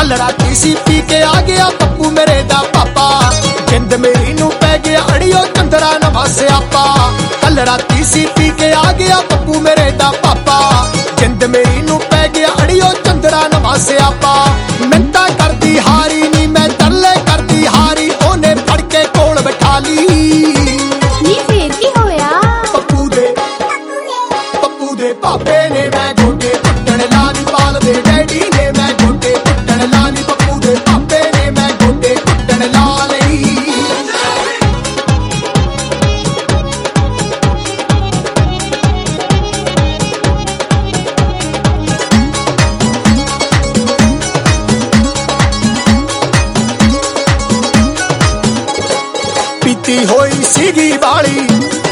कल राती C P के आ गया पप्पू मेरे दा पापा, जिंद मेरी नू पै गया अड़ियो चंदरा नवा स्यापा। कल राती सी पी के आ गया पप्पू मेरे दा पापा, जिंद मेरी नू पै गया अड़ियो चंदरा नवा स्यापा। मिन्नतां करदी हारी नी मैं तरले करदी हारी, ओने फड़ के कोल बिठा ली। नी फेर की होया? पप्पू दे पापे ने मैं गोडे पुट्टण लानी, पाल दे डैडी ने मैं गोडे पुट्टण लानी। पप्पू दे पापे ने मैं गोडे पुट्टण ला लई। पीती होई सीगी बाली,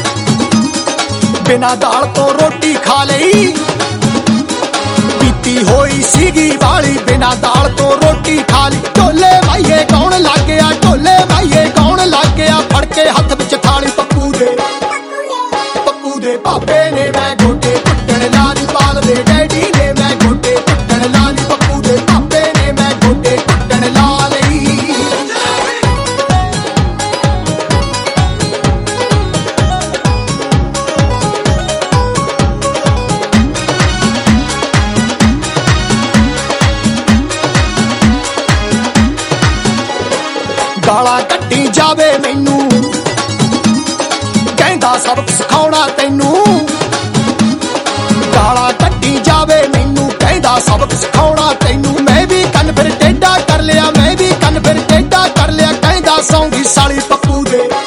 बिना दाल तो रोटी खा लई। पीती होई सीगी बाली, बिना दाल तो रोटी खा ली। ढोले भाईए कौन लग गया, ढोले भाईए कौन लग गया, फड़ के हथ विच थाली। पप्पू दे पापे ने मैं गोडे पुट्टण लानी, पाल दे डैडी ने मैं गोडे पुट्टण लानी। पप्पू दे पापे ने मैं गोडे पुट्टण ला लई। गाला कट्टी जावे मैनू, कहंदा सबक सिखाउणा तैनू। गाला कट्टी जावे मैनू, कहंदा सबक सिखाउणा तैनू। मैं भी कन फिर टेढ़ा कर लिया, मैं भी कन फिर टेढ़ा कर लिया, कहंदा सौंगी साली। पप्पू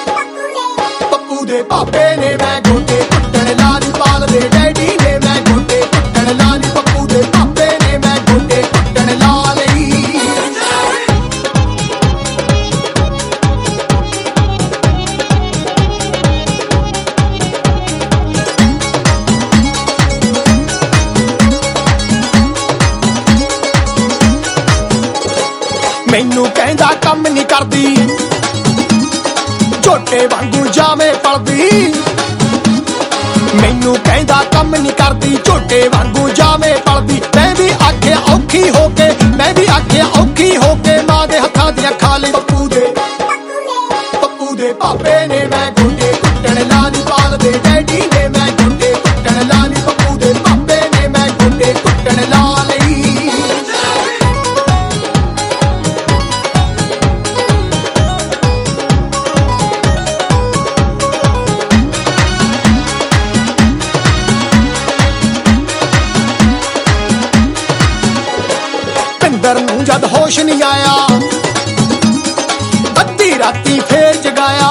दे पापे ने मैं गोडे पुट्टण लानी, पाल दे डैडी ने मैं गोडे पुट्टण लानी। पप्पू दे पापे ने मैं गोडे पुट्टण ला लई। मैनू कहंदा कम नहीं करदी, झोटे वांगू जावे पलदी। मैनू कहंदा कम नहीं करदी, झोटे वांगू जावे पलदी। मैं भी आखिया औखी होके, मैं भी आखिया औखी होके, मां दे हत्थां दियां खा लई। पप्पू दे पापे ने मैं गोडे पुट्टण लानी, पाल दे डैडी ने मैं गोडे पुट्टण लानी। पप्पू दे पापे ने मैं गोडे पुट्टण ला लई। पिंदर नूं जद होश नहीं आया, अद्धी राती फेर जगाया।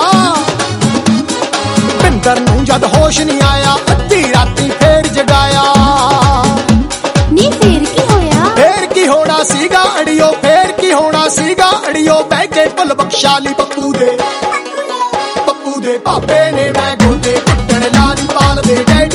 पिंदर नूं जद होश नहीं आया, अद्धी राती फेर जगाया। नी फेर की होया? फेर की होना सीगा अड़ियो, फेर की होना सीगा अड़ियो, बह के भुल बख्शा ली। पप्पू दे पापे ने मैं गोडे पुट्टण लानी, पाल दे डैडी